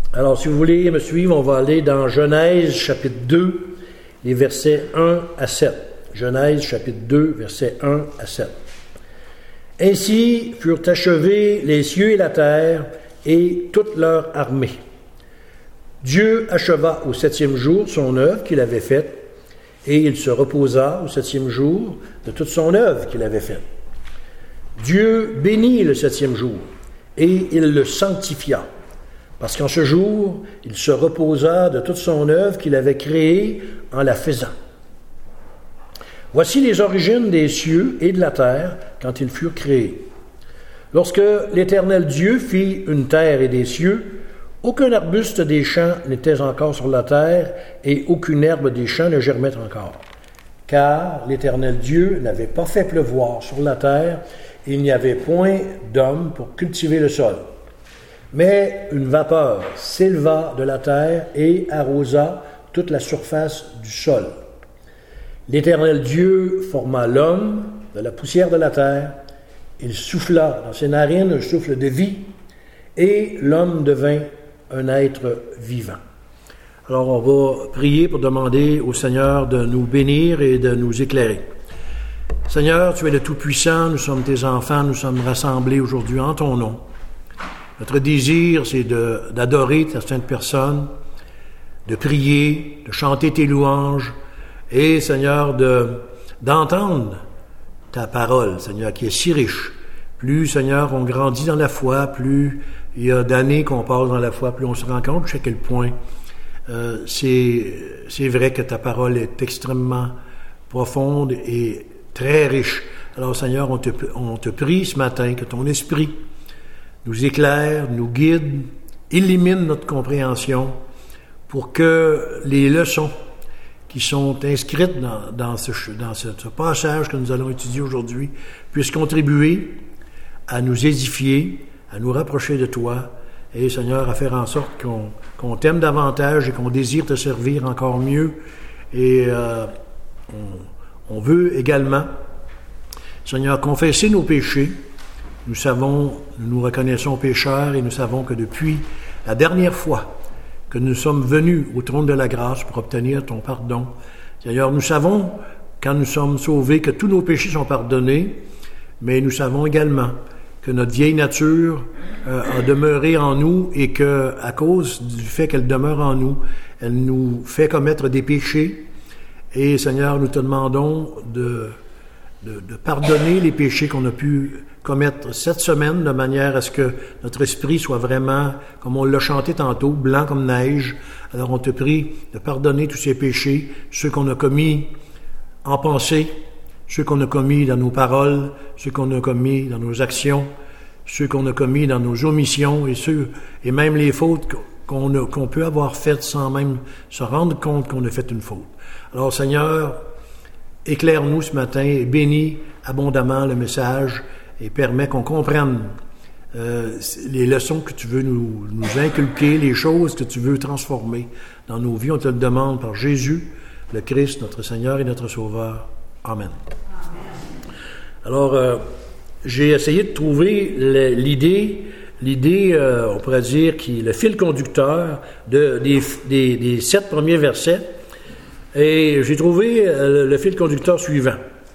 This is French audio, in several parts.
Alors, si vous voulez me suivre, on va aller dans Genèse, chapitre 2, les versets 1 à 7. Genèse, chapitre 2, versets 1 à 7. « Ainsi furent achevés les cieux et la terre et toute leur armée. Dieu acheva au 7e jour son œuvre qu'il avait faite, et il se reposa au 7e jour de toute son œuvre qu'il avait faite. Dieu bénit le 7e jour, et il le sanctifia, parce qu'en ce jour, il se reposa de toute son œuvre qu'il avait créée en la faisant. Voici les origines des cieux et de la terre quand ils furent créés. Lorsque l'Éternel Dieu fit une terre et des cieux, aucun arbuste des champs n'était encore sur la terre, et aucune herbe des champs ne germait encore. Car l'Éternel Dieu n'avait pas fait pleuvoir sur la terre, et il n'y avait point d'homme pour cultiver le sol. Mais une vapeur s'éleva de la terre et arrosa toute la surface du sol. L'Éternel Dieu forma l'homme de la poussière de la terre. Il souffla dans ses narines un souffle de vie, et l'homme devint un être vivant. Alors, on va prier pour demander au Seigneur de nous bénir et de nous éclairer. Seigneur, tu es le Tout-Puissant, nous sommes tes enfants, nous sommes rassemblés aujourd'hui en ton nom. Notre désir, c'est d'adorer ta sainte personne, de prier, de chanter tes louanges, et, Seigneur, d'entendre ta parole, Seigneur, qui est si riche. Plus, Seigneur, on grandit dans la foi, plus il y a d'années qu'on passe dans la foi, plus on se rend compte à quel point c'est vrai que ta parole est extrêmement profonde et très riche. Alors, Seigneur, on te prie ce matin que ton esprit nous éclaire, nous guide, illumine notre compréhension pour que les leçons qui sont inscrites dans ce passage que nous allons étudier aujourd'hui puissent contribuer à nous édifier, à nous rapprocher de toi, et Seigneur, à faire en sorte qu'on t'aime davantage et qu'on désire te servir encore mieux. Et on veut également, Seigneur, confesser nos péchés. Nous nous reconnaissons pécheurs, et nous savons que depuis la dernière fois que nous sommes venus au trône de la grâce pour obtenir ton pardon, Seigneur, nous savons, quand nous sommes sauvés, que tous nos péchés sont pardonnés, mais nous savons également que notre vieille nature a demeuré en nous, et que, à cause du fait qu'elle demeure en nous, elle nous fait commettre des péchés. Et Seigneur, nous te demandons de pardonner les péchés qu'on a pu commettre cette semaine, de manière à ce que notre esprit soit vraiment, comme on l'a chanté tantôt, blanc comme neige. Alors on te prie de pardonner tous ces péchés, ceux qu'on a commis en pensée, ceux qu'on a commis dans nos paroles, ceux qu'on a commis dans nos actions, ceux qu'on a commis dans nos omissions, et même les fautes qu'on peut avoir faites sans même se rendre compte qu'on a fait une faute. Alors Seigneur, éclaire-nous ce matin et bénis abondamment le message et permets qu'on comprenne les leçons que tu veux nous inculquer, les choses que tu veux transformer dans nos vies. On te le demande par Jésus, le Christ, notre Seigneur et notre Sauveur. Amen. Alors, j'ai essayé de trouver l'idée, on pourrait dire, le fil conducteur des 7 premiers versets, et j'ai trouvé le fil conducteur suivant.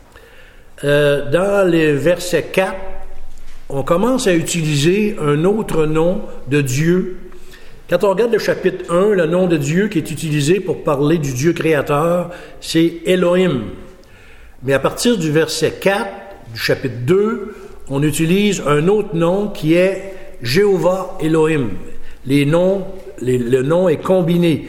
Dans les versets 4, on commence à utiliser un autre nom de Dieu. Quand on regarde le chapitre 1, le nom de Dieu qui est utilisé pour parler du Dieu créateur, c'est Elohim. Mais à partir du verset 4, du chapitre 2, on utilise un autre nom qui est Jéhovah Elohim. Le nom est combiné.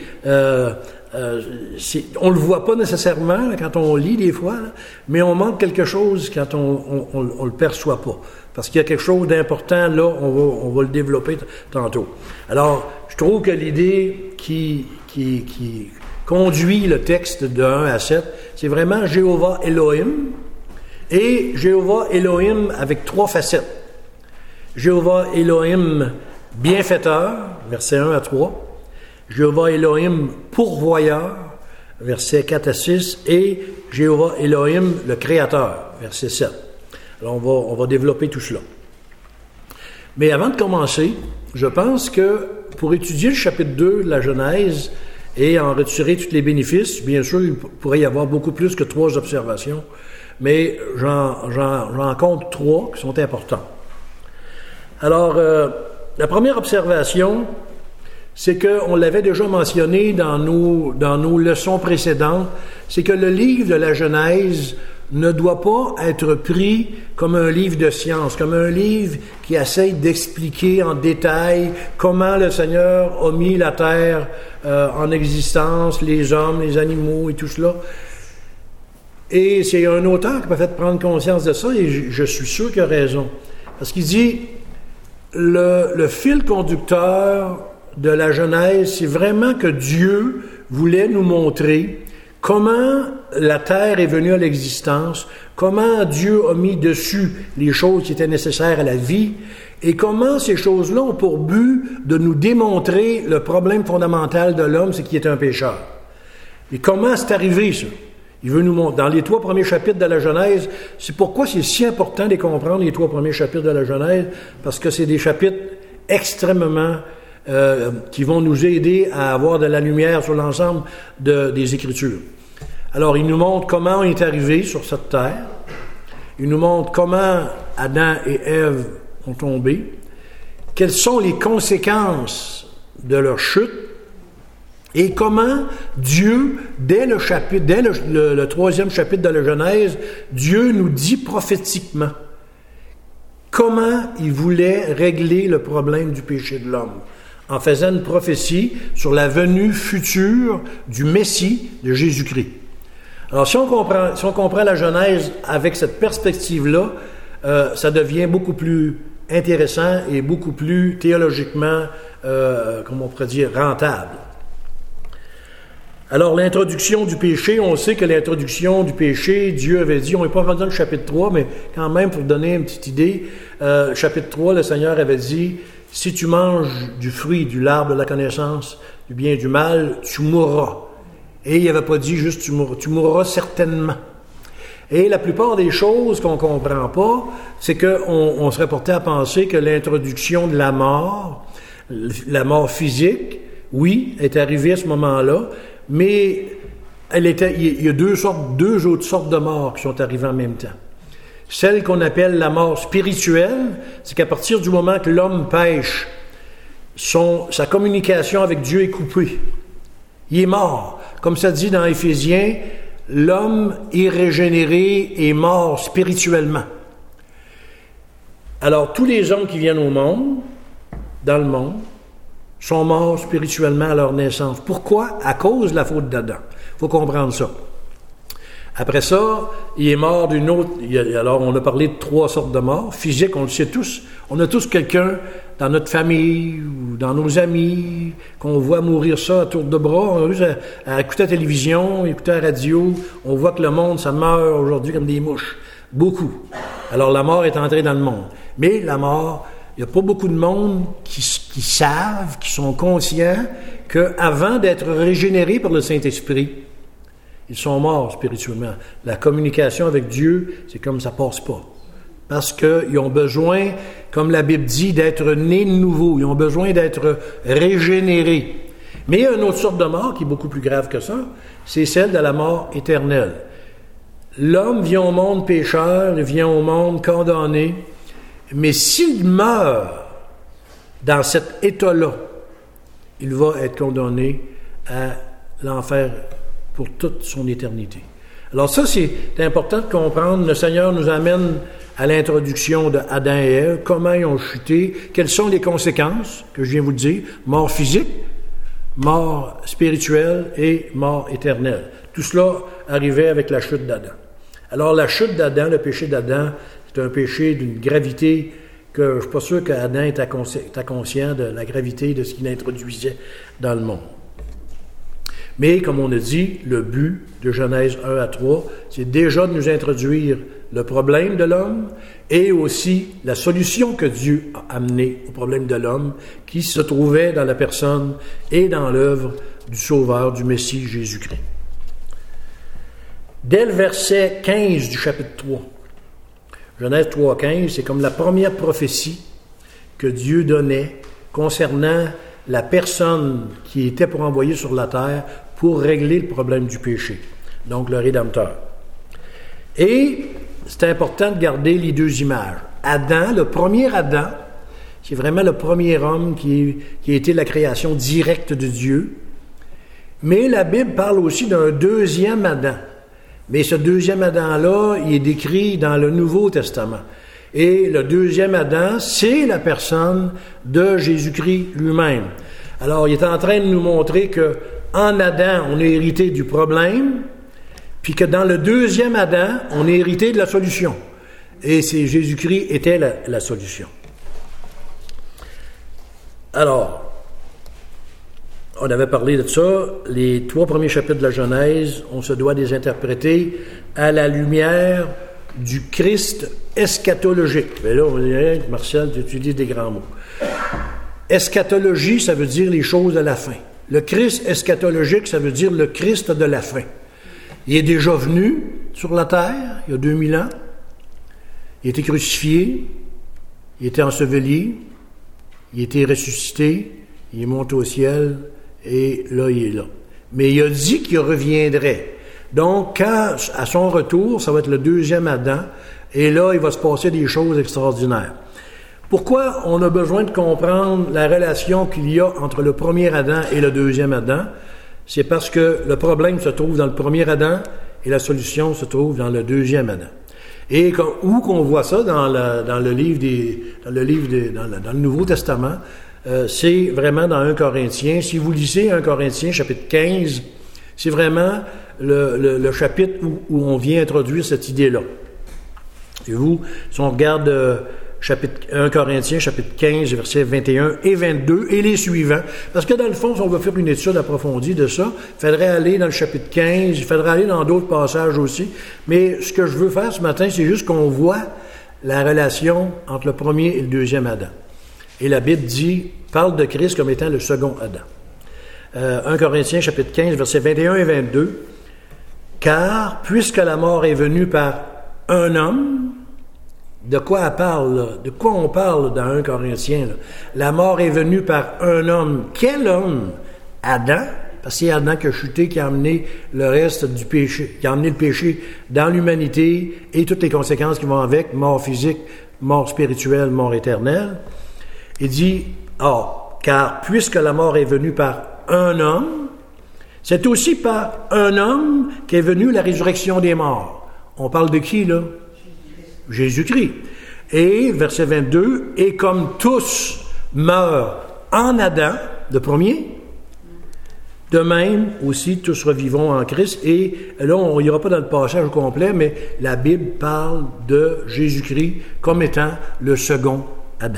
On le voit pas nécessairement là, quand on lit des fois, là, mais on manque quelque chose quand on le perçoit pas. Parce qu'il y a quelque chose d'important là, on va le développer tantôt. Alors, je trouve que l'idée qui conduit le texte de 1 à 7, c'est vraiment Jéhovah Elohim, et Jéhovah Elohim avec 3 facettes. Jéhovah Elohim bienfaiteur, versets 1 à 3. Jéhovah Elohim pourvoyeur, versets 4 à 6, et Jéhovah Elohim le créateur, verset 7. Alors on va développer tout cela. Mais avant de commencer, je pense que pour étudier le chapitre 2 de la Genèse et en retirer tous les bénéfices, bien sûr, il pourrait y avoir beaucoup plus que 3 observations, mais j'en compte 3 qui sont importants. Alors, la première observation, c'est qu'on l'avait déjà mentionné dans nos leçons précédentes, c'est que le livre de la Genèse ne doit pas être pris comme un livre de science, comme un livre qui essaye d'expliquer en détail comment le Seigneur a mis la terre en existence, les hommes, les animaux et tout cela. Et c'est un auteur qui m'a fait prendre conscience de ça, et je suis sûr qu'il a raison. Parce qu'il dit, le fil conducteur de la Genèse, c'est vraiment que Dieu voulait nous montrer comment la terre est venue à l'existence, comment Dieu a mis dessus les choses qui étaient nécessaires à la vie, et comment ces choses-là ont pour but de nous démontrer le problème fondamental de l'homme, c'est qu'il est un pécheur. Et comment c'est arrivé, ça? Il veut nous montrer, dans les 3 premiers chapitres de la Genèse, c'est pourquoi c'est si important de les comprendre, les 3 premiers chapitres de la Genèse, parce que c'est des chapitres extrêmement qui vont nous aider à avoir de la lumière sur l'ensemble des Écritures. Alors, il nous montre comment on est arrivé sur cette terre. Il nous montre comment Adam et Ève ont tombé. Quelles sont les conséquences de leur chute. Et comment Dieu, dès le 3e chapitre de la Genèse, Dieu nous dit prophétiquement comment il voulait régler le problème du péché de l'homme, en faisant une prophétie sur la venue future du Messie, de Jésus-Christ. Alors, si on comprend la Genèse avec cette perspective-là, ça devient beaucoup plus intéressant et beaucoup plus théologiquement, comment on pourrait dire, rentable. Alors, l'introduction du péché, on sait que l'introduction du péché, Dieu avait dit, on n'est pas rendu dans le chapitre 3, mais quand même, pour donner une petite idée, chapitre 3, le Seigneur avait dit, si tu manges du fruit, de l'arbre de la connaissance, du bien et du mal, tu mourras. Et il n'avait pas dit juste tu mourras certainement. Et la plupart des choses qu'on ne comprend pas, c'est qu'on serait porté à penser que l'introduction de la mort physique, oui, est arrivée à ce moment-là, mais il y a deux autres sortes de morts qui sont arrivées en même temps. Celle qu'on appelle la mort spirituelle, c'est qu'à partir du moment que l'homme pêche, sa communication avec Dieu est coupée. Il est mort. Comme ça dit dans Éphésiens, l'homme irrégénéré est mort spirituellement. Alors, tous les hommes qui viennent au monde, dans le monde, sont morts spirituellement à leur naissance. Pourquoi? À cause de la faute d'Adam. Il faut comprendre ça. Après ça, il est mort d'une autre... Alors, on a parlé de 3 sortes de morts. Physique, on le sait tous. On a tous quelqu'un dans notre famille ou dans nos amis qu'on voit mourir ça à tour de bras. On a vu à écouter la télévision, écouter la radio. On voit que le monde, ça meurt aujourd'hui comme des mouches. Beaucoup. Alors, la mort est entrée dans le monde. Mais la mort... Il n'y a pas beaucoup de monde qui savent, qui sont conscients qu'avant d'être régénérés par le Saint-Esprit, ils sont morts spirituellement. La communication avec Dieu, c'est comme ça passe pas. Parce qu'ils ont besoin, comme la Bible dit, d'être nés de nouveau. Ils ont besoin d'être régénérés. Mais il y a une autre sorte de mort qui est beaucoup plus grave que ça, c'est celle de la mort éternelle. L'homme vient au monde pécheur, il vient au monde condamné. Mais s'il meurt dans cet état-là, il va être condamné à l'enfer pour toute son éternité. Alors ça, c'est important de comprendre. Le Seigneur nous amène à l'introduction de Adam et Ève, comment ils ont chuté, quelles sont les conséquences, que je viens vous dire, mort physique, mort spirituelle et mort éternelle. Tout cela arrivait avec la chute d'Adam. Alors la chute d'Adam, le péché d'Adam, c'est un péché d'une gravité que je ne suis pas sûr qu'Adam était conscient de la gravité de ce qu'il introduisait dans le monde. Mais, comme on a dit, le but de Genèse 1 à 3, c'est déjà de nous introduire le problème de l'homme et aussi la solution que Dieu a amenée au problème de l'homme qui se trouvait dans la personne et dans l'œuvre du Sauveur, du Messie Jésus-Christ. Dès le verset 15 du chapitre 3, Genèse 3, 15, c'est comme la première prophétie que Dieu donnait concernant la personne qui était pour envoyer sur la terre pour régler le problème du péché. Donc, le Rédempteur. Et c'est important de garder les deux images. Adam, le premier Adam, c'est vraiment le premier homme qui a été la création directe de Dieu. Mais la Bible parle aussi d'un deuxième Adam. Mais ce deuxième Adam-là, il est décrit dans le Nouveau Testament. Et le deuxième Adam, c'est la personne de Jésus-Christ lui-même. Alors, il est en train de nous montrer que en Adam, on est hérité du problème, puis que dans le deuxième Adam, on est hérité de la solution. Et c'est Jésus-Christ était la solution. Alors, on avait parlé de ça. Les 3 premiers chapitres de la Genèse, on se doit de les interpréter à la lumière du Christ eschatologique. Mais là, on dirait, Martial, tu utilises des grands mots. Eschatologie, ça veut dire les choses de la fin. Le Christ eschatologique, ça veut dire le Christ de la fin. Il est déjà venu sur la terre, il y a 2000 ans. Il a été crucifié, il a été enseveli, il a été ressuscité, il est monté au ciel, et là, il est là. Mais il a dit qu'il reviendrait. Donc, quand, à son retour, ça va être le deuxième Adam, et là, il va se passer des choses extraordinaires. Pourquoi on a besoin de comprendre la relation qu'il y a entre le premier Adam et le deuxième Adam? C'est parce que le problème se trouve dans le premier Adam et la solution se trouve dans le deuxième Adam. Et où qu'on voit ça dans le Nouveau Testament, c'est vraiment dans 1 Corinthiens. Si vous lisez 1 Corinthiens, chapitre 15, c'est vraiment le chapitre où on vient introduire cette idée-là. Et vous, si on regarde chapitre 1 Corinthiens, chapitre 15, versets 21 et 22, et les suivants, parce que dans le fond, si on veut faire une étude approfondie de ça, il faudrait aller dans le chapitre 15, il faudrait aller dans d'autres passages aussi, mais ce que je veux faire ce matin, c'est juste qu'on voit la relation entre le premier et le deuxième Adam. Et la Bible parle de Christ comme étant le second Adam. 1 Corinthiens, chapitre 15, versets 21 et 22, « Car, puisque la mort est venue par un homme, » de quoi elle parle, là? De quoi on parle dans 1 Corinthiens? Là? La mort est venue par un homme. Quel homme? Adam, parce que c'est Adam qui a chuté, qui a amené le reste du péché, qui a amené le péché dans l'humanité et toutes les conséquences qui vont avec, mort physique, mort spirituelle, mort éternelle. Il dit, car puisque la mort est venue par un homme, c'est aussi par un homme qu'est venue la résurrection des morts. On parle de qui, là? Jésus-Christ. Et, verset 22, « Et comme tous meurent en Adam, le premier, de même aussi tous revivront en Christ. » Et là, on n'ira pas dans le passage au complet, mais la Bible parle de Jésus-Christ comme étant le second Adam.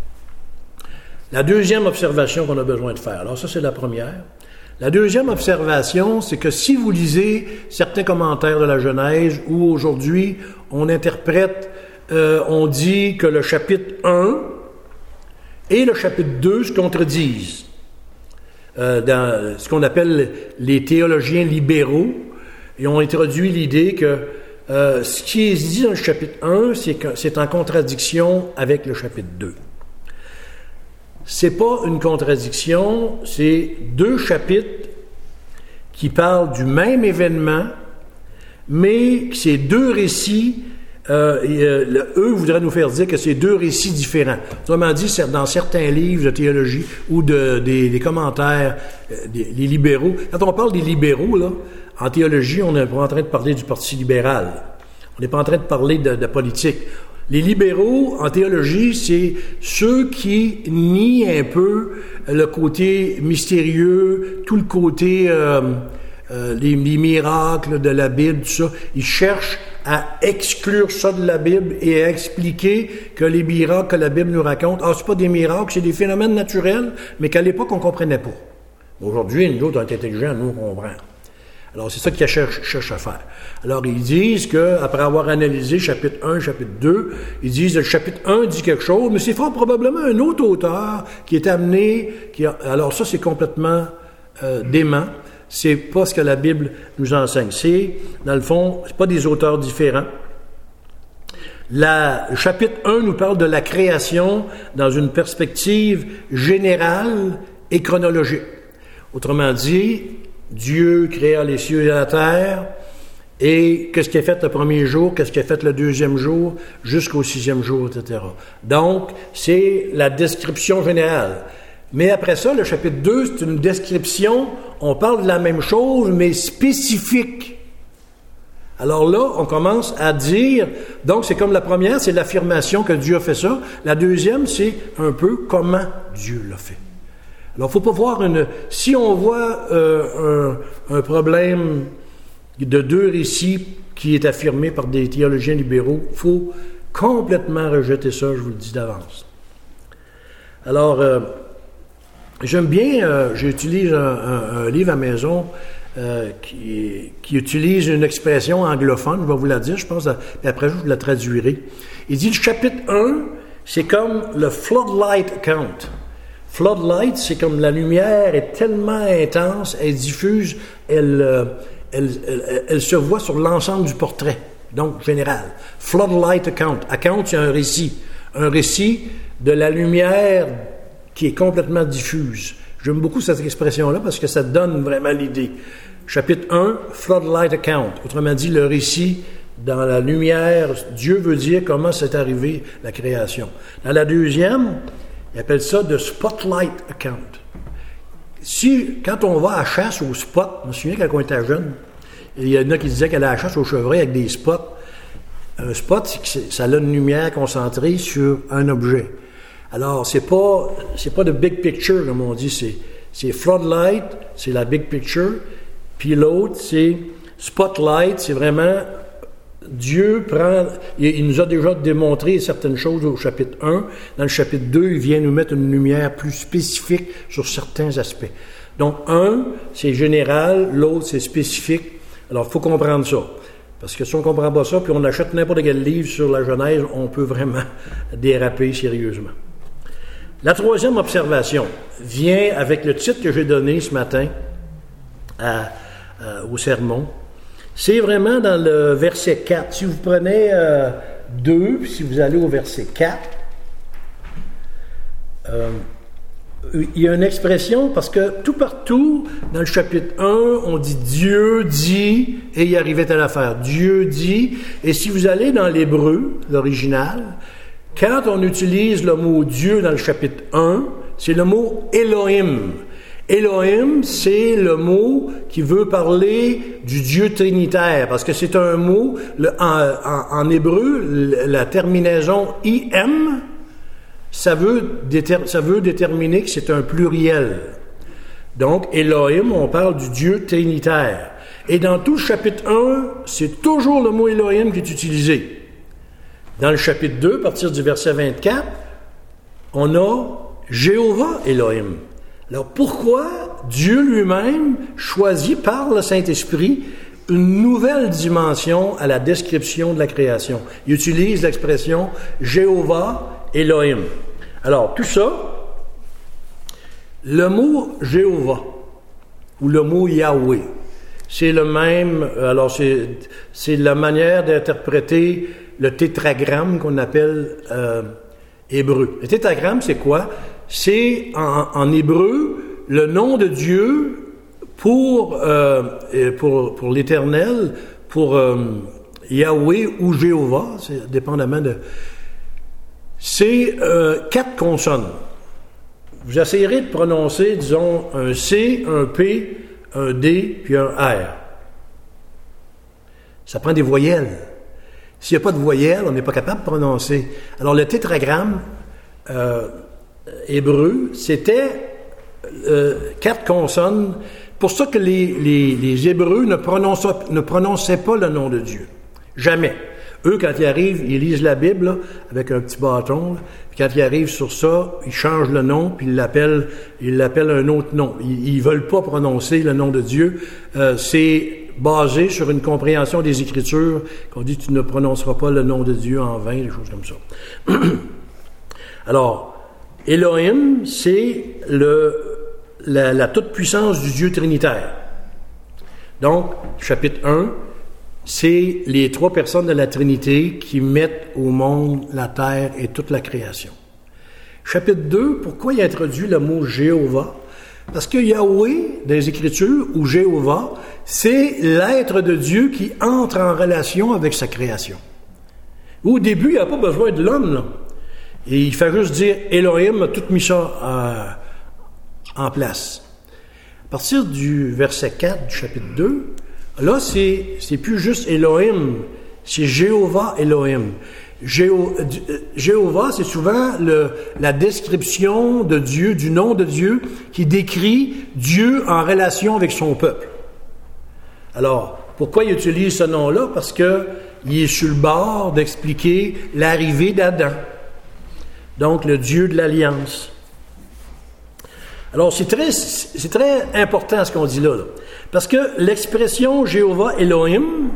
La deuxième observation qu'on a besoin de faire, alors ça c'est la première. La deuxième observation, c'est que si vous lisez certains commentaires de la Genèse, où aujourd'hui on interprète, on dit que le chapitre 1 et le chapitre 2 se contredisent. Dans ce qu'on appelle les théologiens libéraux, ils ont introduit l'idée que ce qui est dit dans le chapitre 1, c'est en contradiction avec le chapitre 2. C'est pas une contradiction, c'est deux chapitres qui parlent du même événement, mais c'est deux récits, eux voudraient nous faire dire que c'est deux récits différents. Autrement dit, dans certains livres de théologie ou des commentaires, les libéraux, quand on parle des libéraux, là, en théologie, on n'est pas en train de parler du Parti libéral. On n'est pas en train de parler de politique. Les libéraux, en théologie, c'est ceux qui nient un peu le côté mystérieux, tout le côté les miracles de la Bible, tout ça. Ils cherchent à exclure ça de la Bible et à expliquer que les miracles que la Bible nous raconte, c'est pas des miracles, c'est des phénomènes naturels, mais qu'à l'époque, on comprenait pas. Aujourd'hui, nous autres, on est intelligents, nous, on comprend. Alors, c'est ça qu'ils cherchent à faire. Alors, ils disent qu'après avoir analysé chapitre 1, chapitre 2, ils disent que le chapitre 1 dit quelque chose, mais c'est fort probablement un autre auteur qui est amené. Alors, ça, c'est complètement dément. C'est pas ce que la Bible nous enseigne. C'est, dans le fond, c'est pas des auteurs différents. Le chapitre 1 nous parle de la création dans une perspective générale et chronologique. Autrement dit, Dieu créa les cieux et la terre, et qu'est-ce qu'il a fait le premier jour, qu'est-ce qu'il a fait le deuxième jour, jusqu'au sixième jour, etc. Donc, c'est la description générale. Mais après ça, le chapitre 2, c'est une description, on parle de la même chose, mais spécifique. Alors là, on commence à dire, donc c'est comme la première, c'est l'affirmation que Dieu a fait ça. La deuxième, c'est un peu comment Dieu l'a fait. Alors, il ne faut pas voir si on voit un problème de deux récits qui est affirmé par des théologiens libéraux, il faut complètement rejeter ça, je vous le dis d'avance. Alors, j'aime bien, j'utilise un livre à maison qui utilise une expression anglophone, je vais vous la dire, je pense, et après je vous la traduirai. Il dit, le chapitre 1, c'est comme le floodlight account. Floodlight, c'est comme la lumière est tellement intense, elle diffuse, elle se voit sur l'ensemble du portrait, donc général. Floodlight account. Account, c'est un récit de la lumière qui est complètement diffuse. J'aime beaucoup cette expression-là parce que ça donne vraiment l'idée. Chapitre 1, Floodlight account. Autrement dit, le récit dans la lumière. Dieu veut dire comment c'est arrivé la création. Dans la deuxième, il appelle ça de Spotlight account. Quand on va à la chasse au spot, je me souviens quand on était jeune, il y en a qui disaient qu'elle allait à la chasse au chevreuil avec des spots. Un spot, ça a une lumière concentrée sur un objet. Alors, c'est pas de big picture, comme on dit, c'est floodlight, c'est la big picture, puis l'autre, c'est spotlight, c'est vraiment Dieu il nous a déjà démontré certaines choses au chapitre 1. Dans le chapitre 2, il vient nous mettre une lumière plus spécifique sur certains aspects. Donc, un, c'est général, l'autre, c'est spécifique. Alors, il faut comprendre ça. Parce que si on ne comprend pas ça, puis on achète n'importe quel livre sur la Genèse, on peut vraiment déraper sérieusement. La troisième observation vient avec le titre que j'ai donné ce matin au sermon. C'est vraiment dans le verset 4. Si vous prenez 2, puis si vous allez au verset 4, il y a une expression, parce que tout partout, dans le chapitre 1, on dit « Dieu dit » et il arrivait à l'affaire. Dieu dit, et si vous allez dans l'hébreu, l'original, quand on utilise le mot « Dieu » dans le chapitre 1, c'est le mot « Elohim ». Elohim, c'est le mot qui veut parler du Dieu trinitaire, parce que c'est un mot, en hébreu, la terminaison « im », ça veut déterminer que c'est un pluriel. Donc, Elohim, on parle du Dieu trinitaire. Et dans tout le chapitre 1, c'est toujours le mot Elohim qui est utilisé. Dans le chapitre 2, à partir du verset 24, on a Jéhovah Elohim. Alors, pourquoi Dieu lui-même choisit par le Saint-Esprit une nouvelle dimension à la description de la création? Il utilise l'expression Jéhovah Elohim. Alors, tout ça, le mot Jéhovah ou le mot Yahweh, c'est le même, alors c'est la manière d'interpréter le tétragramme qu'on appelle hébreu. Le tétragramme, c'est quoi? C'est en hébreu le nom de Dieu pour l'Éternel, pour Yahweh ou Jéhovah, c'est dépendamment de... C'est 4 consonnes. Vous essayerez de prononcer, disons, un C, un P, un D, puis un R. Ça prend des voyelles. S'il n'y a pas de voyelles, on n'est pas capable de prononcer. Alors, le tétragramme hébreu, c'était 4 consonnes. Pour ça que les Hébreux ne prononçaient pas le nom de Dieu. Jamais. Eux, quand ils arrivent, ils lisent la Bible là, avec un petit bâton. Là, puis quand ils arrivent sur ça, ils changent le nom, puis ils l'appellent un autre nom. Ils veulent pas prononcer le nom de Dieu. C'est basé sur une compréhension des Écritures qu'on dit « tu ne prononceras pas le nom de Dieu en vain », des choses comme ça. Alors, Elohim, c'est la toute-puissance du Dieu trinitaire. Donc, chapitre 1, c'est les 3 personnes de la Trinité qui mettent au monde la terre et toute la création. Chapitre 2, pourquoi il introduit le mot Jéhovah? Parce que Yahweh, dans les Écritures, ou Jéhovah, c'est l'être de Dieu qui entre en relation avec sa création. Au début, il n'y a pas besoin de l'homme, là. Et il fait juste dire, Elohim a tout mis ça en place. À partir du verset 4 du chapitre 2, là, c'est plus juste Elohim, c'est Jéhovah Elohim. Jéhovah, c'est souvent la description de Dieu, du nom de Dieu, qui décrit Dieu en relation avec son peuple. Alors, pourquoi il utilise ce nom-là? Parce que il est sur le bord d'expliquer l'arrivée d'Adam. Donc, le Dieu de l'Alliance. Alors, c'est très important ce qu'on dit là. Parce que l'expression Jéhovah Elohim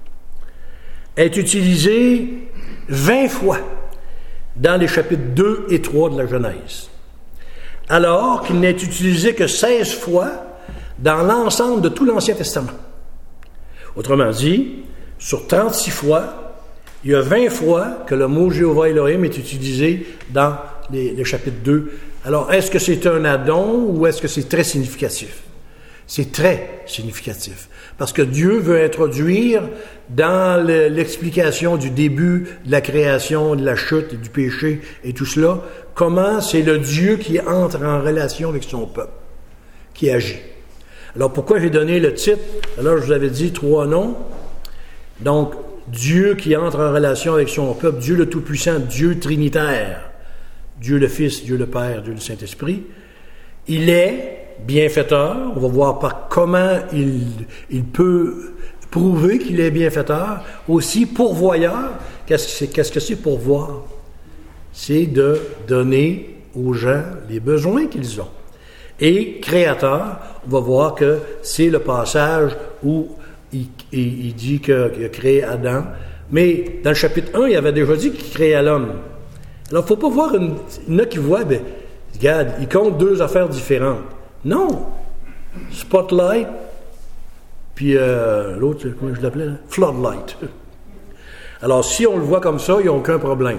est utilisée 20 fois dans les chapitres 2 et 3 de la Genèse, alors qu'il n'est utilisé que 16 fois dans l'ensemble de tout l'Ancien Testament. Autrement dit, sur 36 fois, il y a 20 fois que le mot Jéhovah Elohim est utilisé dans les chapitres 2. Alors, est-ce que c'est un addon ou est-ce que c'est très significatif? C'est très significatif. Parce que Dieu veut introduire dans l'explication du début de la création, de la chute et du péché et tout cela, comment c'est le Dieu qui entre en relation avec son peuple, qui agit. Alors, pourquoi j'ai donné le titre? Alors, je vous avais dit 3 noms. Donc, Dieu qui entre en relation avec son peuple, Dieu le Tout-Puissant, Dieu Trinitaire, Dieu le Fils, Dieu le Père, Dieu le Saint-Esprit. Il est bienfaiteur. On va voir par comment il peut prouver qu'il est bienfaiteur. Aussi pourvoyeur. Qu'est-ce que c'est pourvoir? C'est de donner aux gens les besoins qu'ils ont. Et créateur, on va voir que c'est le passage où il dit qu'il a créé Adam. Mais dans le chapitre 1, il avait déjà dit qu'il créait l'homme. Alors, il ne faut pas voir il y en a qui voient, regarde, il compte 2 affaires différentes. Non. Spotlight, puis l'autre, comment je l'appelais? Floodlight. Alors, si on le voit comme ça, il n'y a aucun problème.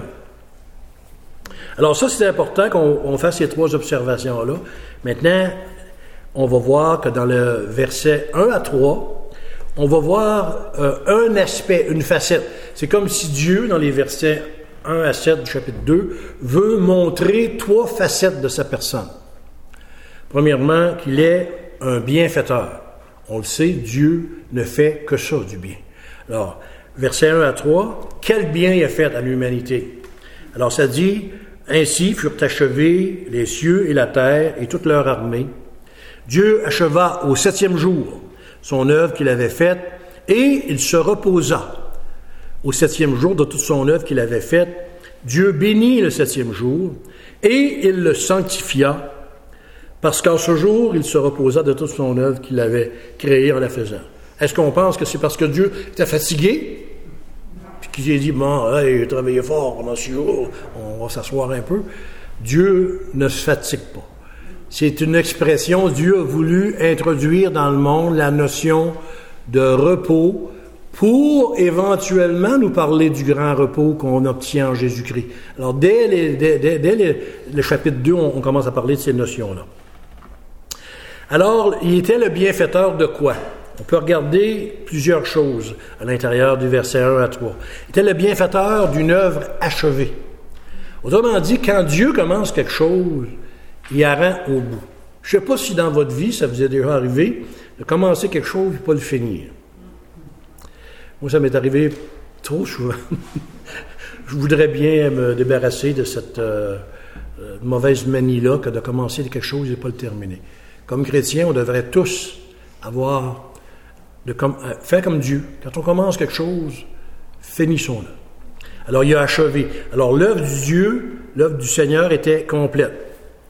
Alors, ça, c'est important qu'on fasse ces 3 observations-là. Maintenant, on va voir que dans le verset 1 à 3, on va voir un aspect, une facette. C'est comme si Dieu, dans les versets 1 à 7 du chapitre 2, veut montrer 3 facettes de sa personne. Premièrement, qu'il est un bienfaiteur. On le sait, Dieu ne fait que ça, du bien. Alors, versets 1 à 3, quel bien il a fait à l'humanité? Alors, ça dit, ainsi furent achevés les cieux et la terre et toute leur armée. Dieu acheva au 7e jour son œuvre qu'il avait faite, et il se reposa au 7e jour de toute son œuvre qu'il avait faite. Dieu bénit le 7e jour, et il le sanctifia, parce qu'en ce jour, il se reposa de toute son œuvre qu'il avait créée en la faisant. Est-ce qu'on pense que c'est parce que Dieu était fatigué, puis qu'il a dit, bon, hey, j'ai travaillé fort pendant 6 jours, on va s'asseoir un peu? Dieu ne se fatigue pas. C'est une expression, Dieu a voulu introduire dans le monde la notion de repos pour éventuellement nous parler du grand repos qu'on obtient en Jésus-Christ. Alors, dès le chapitre 2, on commence à parler de ces notions-là. Alors, il était le bienfaiteur de quoi? On peut regarder plusieurs choses à l'intérieur du verset 1 à 3. Il était le bienfaiteur d'une œuvre achevée. Autrement dit, quand Dieu commence quelque chose, il la rend au bout. Je ne sais pas si dans votre vie, ça vous est déjà arrivé de commencer quelque chose et pas le finir. Moi, ça m'est arrivé trop souvent. Je voudrais bien me débarrasser de cette mauvaise manie-là que de commencer quelque chose et pas le terminer. Comme chrétiens, on devrait tous faire comme Dieu. Quand on commence quelque chose, finissons-le. Alors, il a achevé. Alors, l'œuvre du Dieu, l'œuvre du Seigneur était complète.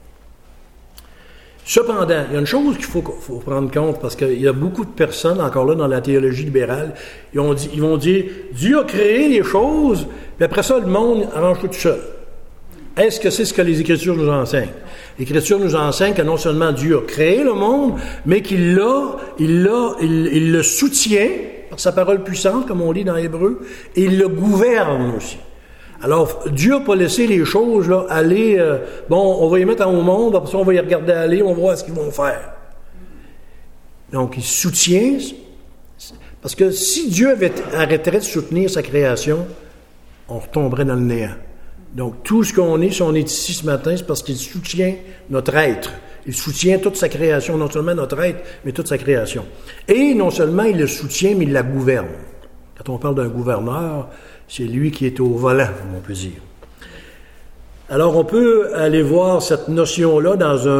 Cependant, il y a une chose qu'il faut prendre compte, parce qu'il y a beaucoup de personnes, encore là, dans la théologie libérale, ils vont dire, Dieu a créé les choses, puis après ça, le monde arrange tout seul. Est-ce que c'est ce que les Écritures nous enseignent? L'Écriture nous enseigne que non seulement Dieu a créé le monde, mais qu'il le soutient par sa parole puissante, comme on lit dans Hébreux, et il le gouverne aussi. Alors, Dieu n'a pas laissé les choses là, aller, on va les mettre au monde, après ça, on va les regarder aller, on va voir ce qu'ils vont faire. Donc, il soutient, parce que si Dieu arrêterait de soutenir sa création, on retomberait dans le néant. Donc, tout ce qu'on est, si on est ici ce matin, c'est parce qu'il soutient notre être. Il soutient toute sa création, non seulement notre être, mais toute sa création. Et non seulement il le soutient, mais il la gouverne. Quand on parle d'un gouverneur, c'est lui qui est au volant, comme on peut dire. Alors, on peut aller voir cette notion-là dans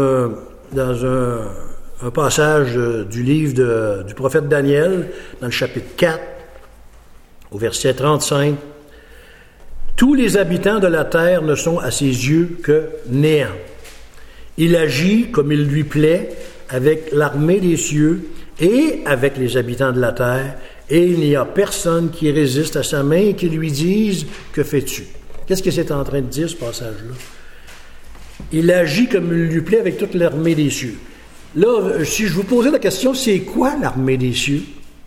un passage du livre du prophète Daniel, dans le chapitre 4, au verset 35. « Tous les habitants de la terre ne sont à ses yeux que néant. Il agit comme il lui plaît avec l'armée des cieux et avec les habitants de la terre, et il n'y a personne qui résiste à sa main et qui lui dise « Que fais-tu » Qu'est-ce que c'est en train de dire, ce passage-là? Il agit comme il lui plaît avec toute l'armée des cieux. Là, si je vous posais la question, c'est quoi l'armée des cieux?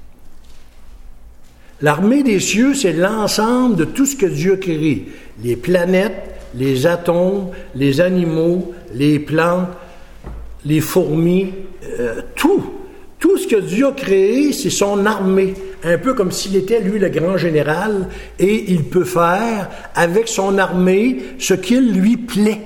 L'armée des cieux, c'est l'ensemble de tout ce que Dieu a créé. Les planètes, les atomes, les animaux, les plantes, les fourmis, tout. Tout ce que Dieu a créé, c'est son armée. Un peu comme s'il était, lui, le grand général, et il peut faire avec son armée ce qu'il lui plaît.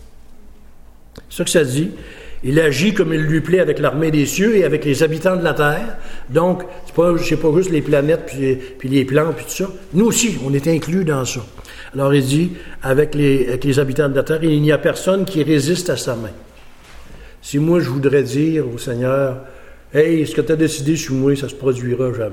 C'est ça que ça dit. Il agit comme il lui plaît avec l'armée des cieux et avec les habitants de la terre. Donc, c'est pas juste les planètes puis les plantes puis tout ça. Nous aussi, on est inclus dans ça. Alors, il dit, avec les habitants de la terre, il n'y a personne qui résiste à sa main. Si moi, je voudrais dire au Seigneur, « Hey, ce que tu as décidé sur moi, ça se produira jamais. »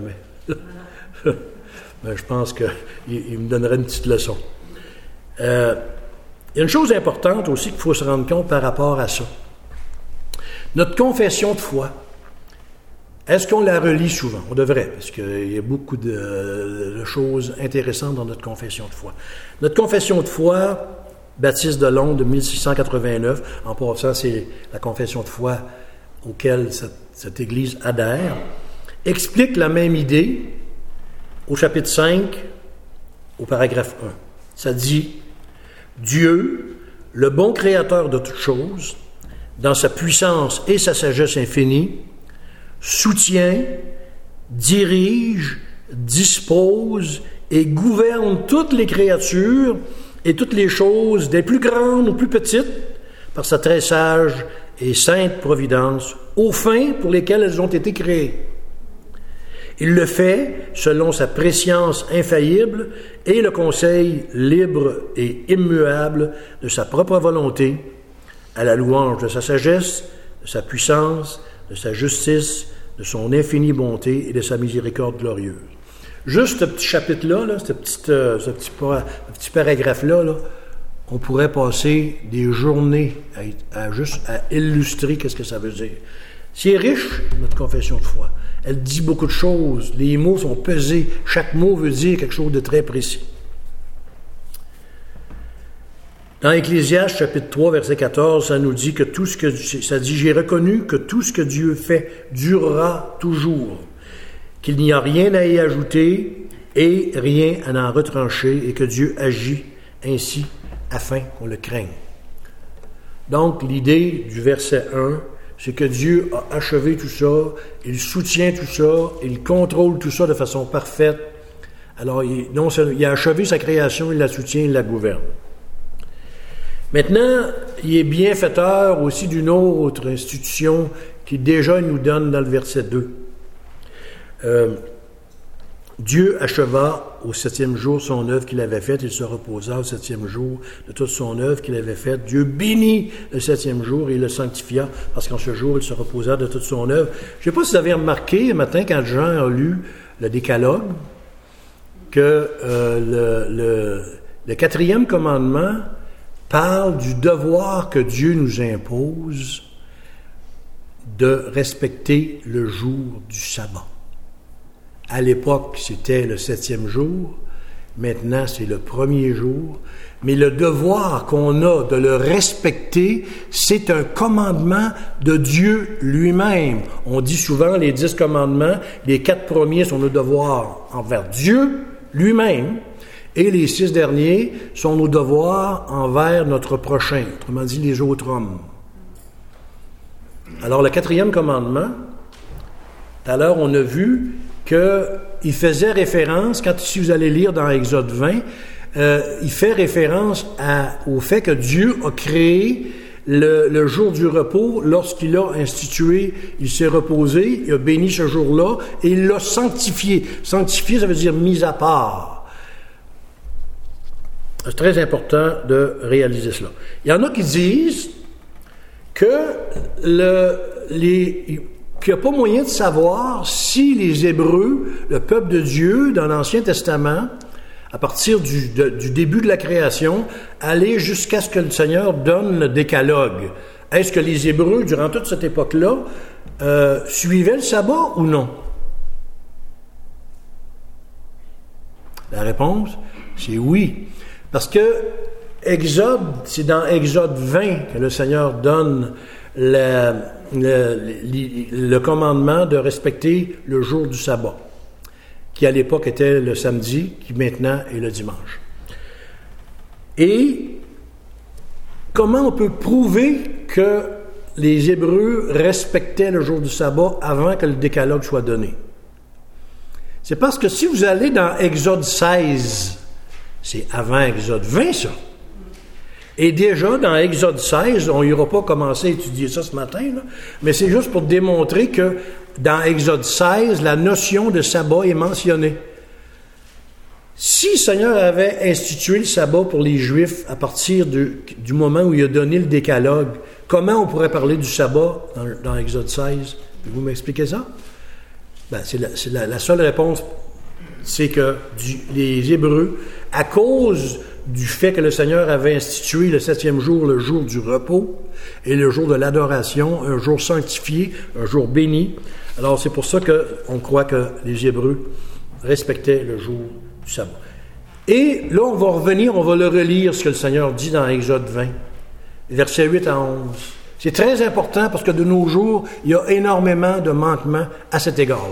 Ben, je pense qu'il me donnerait une petite leçon. Il y a une chose importante aussi qu'il faut se rendre compte par rapport à ça. Notre confession de foi, est-ce qu'on la relit souvent? On devrait, parce qu'il y a beaucoup de choses intéressantes dans notre confession de foi. Notre confession de foi, Baptiste de Londres de 1689, en passant, c'est la confession de foi auquel cette Église adhère, explique la même idée au chapitre 5, au paragraphe 1. Ça dit « Dieu, le bon créateur de toutes choses, dans sa puissance et sa sagesse infinie, soutient, dirige, dispose et gouverne toutes les créatures et toutes les choses, des plus grandes aux plus petites, par sa très sage et sainte providence, aux fins pour lesquelles elles ont été créées. Il le fait selon sa prescience infaillible et le conseil libre et immuable de sa propre volonté, à la louange de sa sagesse, de sa puissance, de sa justice, de son infinie bonté et de sa miséricorde glorieuse. » Juste ce petit chapitre-là, ce petit paragraphe-là, on pourrait passer des journées à illustrer qu'est-ce que ça veut dire. C'est riche, notre confession de foi. Elle dit beaucoup de choses. Les mots sont pesés. Chaque mot veut dire quelque chose de très précis. Dans Ecclésiaste, chapitre 3, verset 14, ça nous dit que ça dit « J'ai reconnu que tout ce que Dieu fait durera toujours, qu'il n'y a rien à y ajouter et rien à en retrancher, et que Dieu agit ainsi afin qu'on le craigne. » Donc, l'idée du verset 1, c'est que Dieu a achevé tout ça, il soutient tout ça, il contrôle tout ça de façon parfaite. Alors, il a achevé sa création, il la soutient, il la gouverne. Maintenant, il est bienfaiteur aussi d'une autre institution qui déjà nous donne dans le verset 2. Dieu acheva au 7e jour son œuvre qu'il avait faite, il se reposa au 7e jour de toute son œuvre qu'il avait faite. Dieu bénit le 7e jour et le sanctifia, parce qu'en ce jour, il se reposa de toute son œuvre. Je ne sais pas si vous avez remarqué, un matin, quand Jean a lu le Décalogue, que le 4e commandement parle du devoir que Dieu nous impose de respecter le jour du sabbat. À l'époque, c'était le 7e jour. Maintenant, c'est le 1er jour. Mais le devoir qu'on a de le respecter, c'est un commandement de Dieu lui-même. On dit souvent les 10 commandements, les 4 premiers sont nos devoirs envers Dieu lui-même. Et les 6 derniers sont nos devoirs envers notre prochain, autrement dit les autres hommes. Alors le 4e commandement, tout à l'heure on a vu qu'il faisait référence, quand si vous allez lire dans Exode 20, il fait référence au fait que Dieu a créé le jour du repos lorsqu'il a institué, il s'est reposé, il a béni ce jour-là et il l'a sanctifié. Sanctifié, ça veut dire mis à part. C'est très important de réaliser cela. Il y en a qui disent qu'il n'y a pas moyen de savoir si les Hébreux, le peuple de Dieu, dans l'Ancien Testament, à partir du début de la création, allaient jusqu'à ce que le Seigneur donne le décalogue. Est-ce que les Hébreux, durant toute cette époque-là, suivaient le sabbat ou non? La réponse, c'est oui. Parce que c'est dans Exode 20 que le Seigneur donne le commandement de respecter le jour du sabbat, qui à l'époque était le samedi, qui maintenant est le dimanche. Et comment on peut prouver que les Hébreux respectaient le jour du sabbat avant que le décalogue soit donné? C'est parce que si vous allez dans Exode 16, c'est avant Exode 20, ça. Et déjà, dans Exode 16, on n'ira pas commencer à étudier ça ce matin, là, mais c'est juste pour démontrer que dans Exode 16, la notion de sabbat est mentionnée. Si le Seigneur avait institué le sabbat pour les Juifs à partir du moment où il a donné le décalogue, comment on pourrait parler du sabbat dans Exode 16? Pouvez-vous m'expliquer ça? C'est la seule réponse, c'est que les Hébreux, à cause du fait que le Seigneur avait institué le 7e jour, le jour du repos, et le jour de l'adoration, un jour sanctifié, un jour béni. Alors c'est pour ça qu'on croit que les Hébreux respectaient le jour du sabbat. Et là, on va revenir, on va le relire, ce que le Seigneur dit dans Exode 20, versets 8 à 11. C'est très important parce que de nos jours, il y a énormément de manquements à cet égard-là.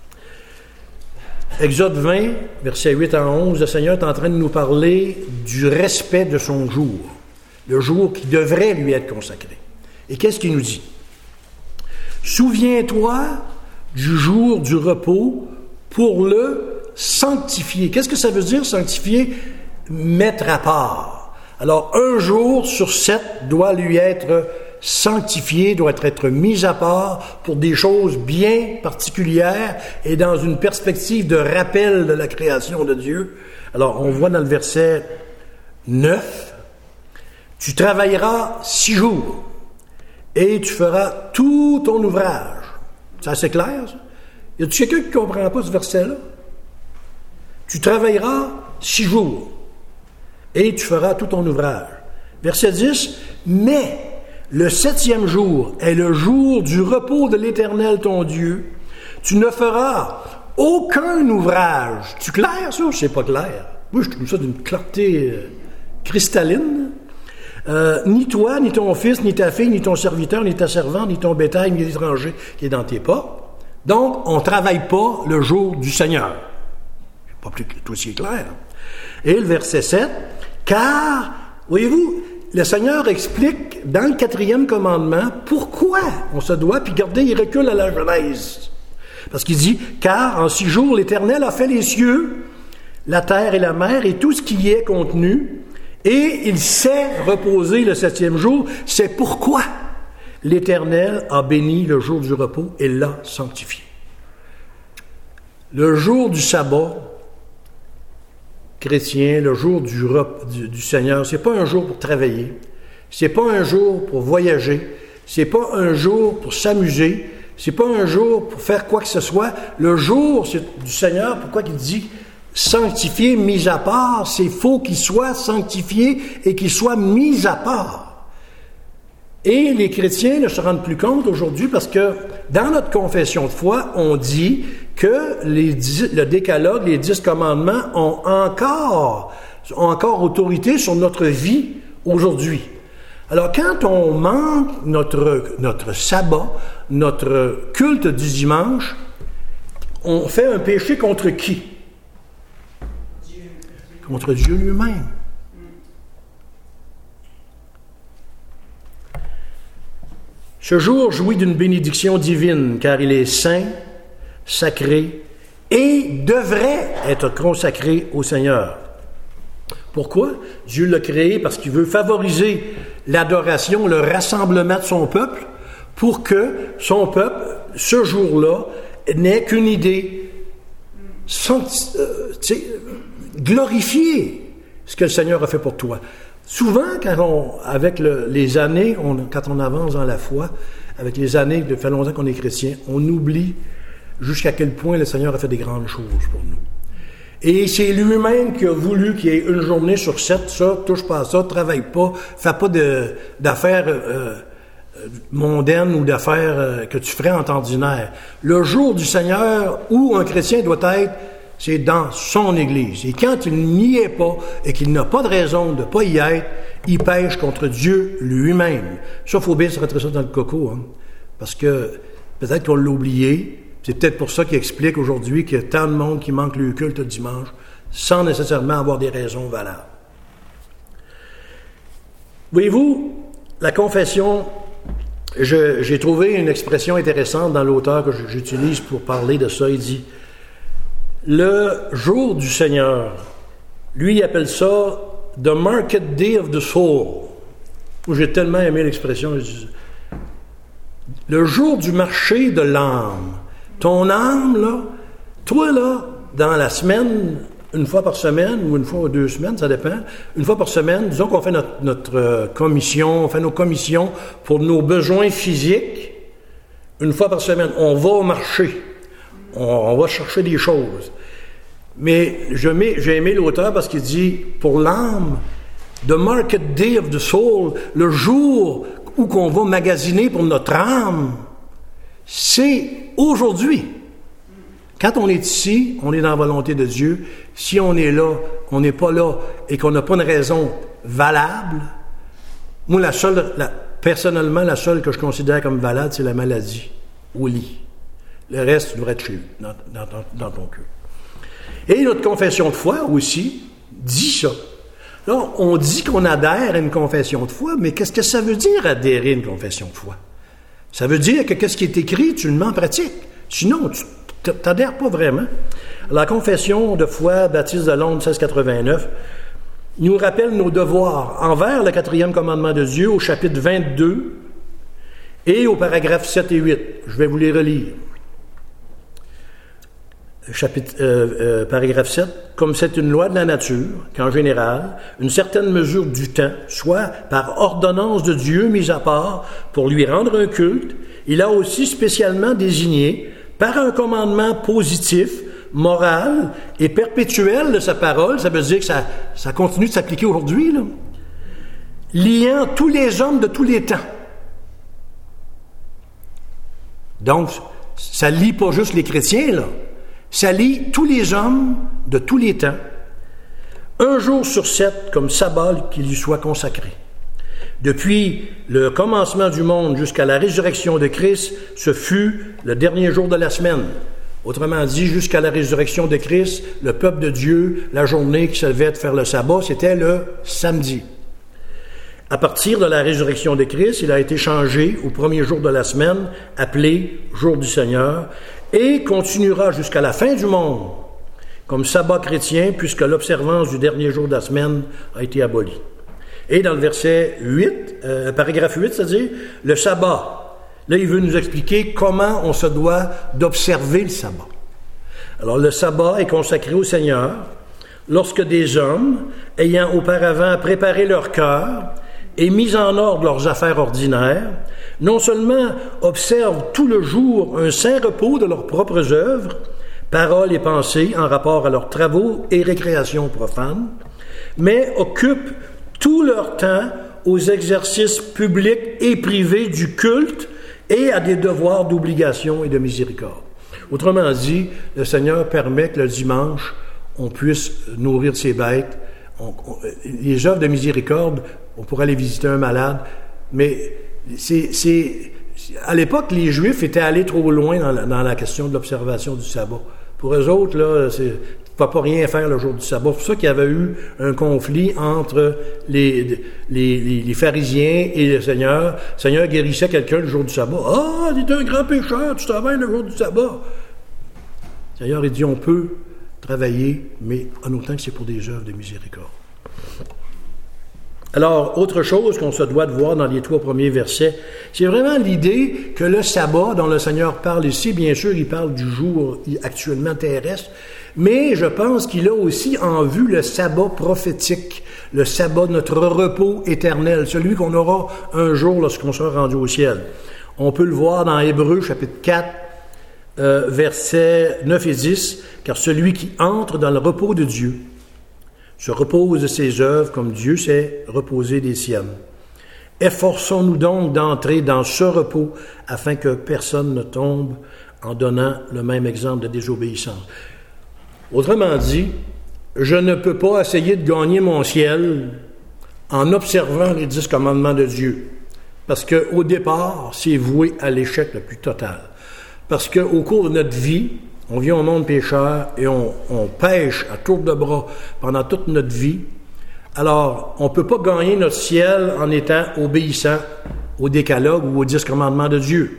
Exode 20, versets 8 à 11, le Seigneur est en train de nous parler du respect de son jour, le jour qui devrait lui être consacré. Et qu'est-ce qu'il nous dit? « Souviens-toi du jour du repos pour le sanctifier. » Qu'est-ce que ça veut dire, sanctifier? Mettre à part. Alors, un jour sur 7 doit lui être sanctifié, doit être mis à part pour des choses bien particulières et dans une perspective de rappel de la création de Dieu. Alors, on voit dans le verset 9, « Tu travailleras 6 jours et tu feras tout ton ouvrage. » C'est assez clair, ça? Y a-t-il quelqu'un qui ne comprend pas ce verset-là? Tu travailleras 6 jours et tu feras tout ton ouvrage. Verset 10, « Mais le 7e jour est le jour du repos de l'Éternel ton Dieu. Tu ne feras aucun ouvrage. » C'est clair, ça? C'est pas clair. Moi, je trouve ça d'une clarté cristalline. Ni toi, ni ton fils, ni ta fille, ni ton serviteur, ni ta servante, ni ton bétail, ni l'étranger qui est dans tes portes. Donc, on ne travaille pas le jour du Seigneur. C'est pas plus tout aussi clair. Et le verset 7, « Car, voyez-vous, le Seigneur explique dans le 4e commandement pourquoi on se doit, puis regardez, il recule à la Genèse. Parce qu'il dit, « Car en 6 jours, l'Éternel a fait les cieux, la terre et la mer, et tout ce qui y est contenu, et il s'est reposé le 7e jour. C'est pourquoi l'Éternel a béni le jour du repos et l'a sanctifié. » Le jour du sabbat chrétien, le jour du Seigneur, c'est pas un jour pour travailler, c'est pas un jour pour voyager, c'est pas un jour pour s'amuser, c'est pas un jour pour faire quoi que ce soit. Le jour du Seigneur, pourquoi il dit sanctifié, mis à part, c'est faut qu'il soit sanctifié et qu'il soit mis à part. Et les chrétiens ne se rendent plus compte aujourd'hui parce que dans notre confession de foi, on dit que le décalogue, les 10 commandements ont encore autorité sur notre vie aujourd'hui. Alors quand on manque notre sabbat, notre culte du dimanche, on fait un péché contre qui? contre Dieu lui-même. Ce jour jouit d'une bénédiction divine, car il est saint, sacré, et devrait être consacré au Seigneur. Pourquoi? Dieu l'a créé parce qu'il veut favoriser l'adoration, le rassemblement de son peuple, pour que son peuple, ce jour-là, n'ait qu'une idée, glorifier ce que le Seigneur a fait pour toi. Souvent, avec les années, quand on avance dans la foi, avec les années, ça fait longtemps qu'on est chrétien, on oublie jusqu'à quel point le Seigneur a fait des grandes choses pour nous. Et c'est lui-même qui a voulu qu'il y ait une journée sur 7, ça, touche pas à ça, travaille pas, fais pas d'affaires mondaines ou d'affaires que tu ferais en temps ordinaire. Le jour du Seigneur où un chrétien doit être, c'est dans son Église. Et quand il n'y est pas et qu'il n'a pas de raison de ne pas y être, il pêche contre Dieu lui-même. Ça, il faut bien se rentrer ça dans le coco, hein, parce que peut-être qu'on l'a oublié. C'est peut-être pour ça qu'il explique aujourd'hui qu'il y a tant de monde qui manque le culte le dimanche, sans nécessairement avoir des raisons valables. Voyez-vous, la confession, j'ai trouvé une expression intéressante dans l'auteur que j'utilise pour parler de ça. Il dit, le jour du Seigneur, lui, il appelle ça « the market day of the soul ». J'ai tellement aimé l'expression. Le jour du marché de l'âme. Ton âme, là, toi, là, dans la semaine, une fois par semaine, ou une fois ou 2 semaines, ça dépend, une fois par semaine, disons qu'on fait notre commission, on fait nos commissions pour nos besoins physiques, une fois par semaine, on va au marché, on va chercher des choses. Mais j'ai aimé l'auteur parce qu'il dit, pour l'âme, the market day of the soul, le jour où qu'on va magasiner pour notre âme, c'est aujourd'hui. Quand on est ici, on est dans la volonté de Dieu. Si on est là, on n'est pas là et qu'on n'a pas une raison valable, moi, personnellement, la seule que je considère comme valable, c'est la maladie au lit. Le reste devrait être chez dans ton cœur. Et notre confession de foi aussi dit ça. Là, on dit qu'on adhère à une confession de foi, mais qu'est-ce que ça veut dire adhérer à une confession de foi? Ça veut dire que qu'est-ce qui est écrit, tu le mets en pratique. Sinon, tu n'adhères pas vraiment. La confession de foi baptiste de Londres 1689 nous rappelle nos devoirs envers le 4e commandement de Dieu au chapitre 22 et au paragraphe 7 et 8. Je vais vous les relire. Paragraphe 7, comme c'est une loi de la nature, qu'en général, une certaine mesure du temps, soit par ordonnance de Dieu mise à part pour lui rendre un culte, il a aussi spécialement désigné, par un commandement positif, moral et perpétuel de sa parole, ça veut dire que ça continue de s'appliquer aujourd'hui, là, liant tous les hommes de tous les temps. Donc, ça lie pas juste les chrétiens, là. Ça lie tous les hommes de tous les temps, un jour sur 7 comme sabbat qui lui soit consacré. Depuis le commencement du monde jusqu'à la résurrection de Christ, ce fut le dernier jour de la semaine. Autrement dit, jusqu'à la résurrection de Christ, le peuple de Dieu, la journée qui se levait de faire le sabbat, c'était le samedi. À partir de la résurrection de Christ, il a été changé au premier jour de la semaine, appelé jour du Seigneur, et continuera jusqu'à la fin du monde comme sabbat chrétien, puisque l'observance du dernier jour de la semaine a été abolie. Et dans le verset 8, paragraphe 8, c'est-à-dire le sabbat. Là, il veut nous expliquer comment on se doit d'observer le sabbat. Alors, le sabbat est consacré au Seigneur lorsque des hommes, ayant auparavant préparé leur cœur et mis en ordre leurs affaires ordinaires, non seulement observent tout le jour un saint repos de leurs propres œuvres, paroles et pensées en rapport à leurs travaux et récréations profanes, mais occupent tout leur temps aux exercices publics et privés du culte et à des devoirs d'obligation et de miséricorde. Autrement dit, le Seigneur permet que le dimanche, on puisse nourrir ses bêtes. Les œuvres de miséricorde, on pourrait aller visiter un malade, mais à l'époque, les Juifs étaient allés trop loin dans la question de l'observation du sabbat. Pour eux autres, là, ne pouvait pas rien faire le jour du sabbat. C'est pour ça qu'il y avait eu un conflit entre les pharisiens et le Seigneur. Le Seigneur guérissait quelqu'un le jour du sabbat. « Ah, tu es un grand pécheur, tu travailles le jour du sabbat. » Le Seigneur, il dit, on peut travailler, mais en autant que c'est pour des œuvres de miséricorde. Alors, autre chose qu'on se doit de voir dans les 3 premiers versets, c'est vraiment l'idée que le sabbat dont le Seigneur parle ici, bien sûr, il parle du jour actuellement terrestre, mais je pense qu'il a aussi en vue le sabbat prophétique, le sabbat, notre repos éternel, celui qu'on aura un jour lorsqu'on sera rendu au ciel. On peut le voir dans Hébreux, chapitre 4, versets 9 et 10, « Car celui qui entre dans le repos de Dieu se repose de ses œuvres comme Dieu s'est reposé des siennes. Efforçons-nous donc d'entrer dans ce repos afin que personne ne tombe en donnant le même exemple de désobéissance. » Autrement dit, je ne peux pas essayer de gagner mon ciel en observant les 10 commandements de Dieu, parce qu'au départ, c'est voué à l'échec le plus total. Parce qu'au cours de notre vie, on vient au monde pécheur et on pêche à tour de bras pendant toute notre vie. Alors, on ne peut pas gagner notre ciel en étant obéissant au décalogue ou aux 10 commandements de Dieu.